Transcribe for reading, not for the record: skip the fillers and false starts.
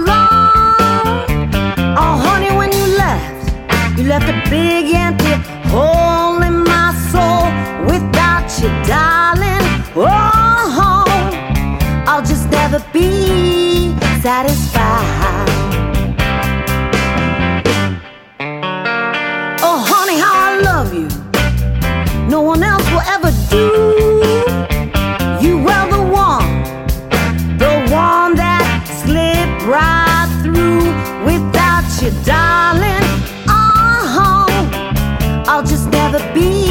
long. Oh, honey, when you left a big empty hole in my soul. Without you, darling, oh, I'll just never be satisfied. Oh, honey, how I love you, no one else will ever do. You were the one that slipped right through. Without you, darling, oh, I'll just never be